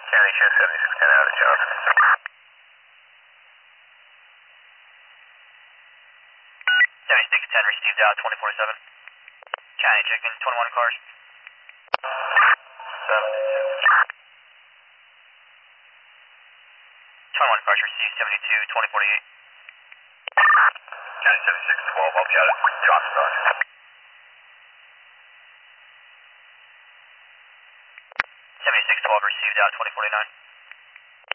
County Sheriff 7610 out of the job. County 610 received out 24-7. County checking 21 cars. 21 cars received 72 2048. County 7612, I'll get it. Drop start. 7612 received out 2049.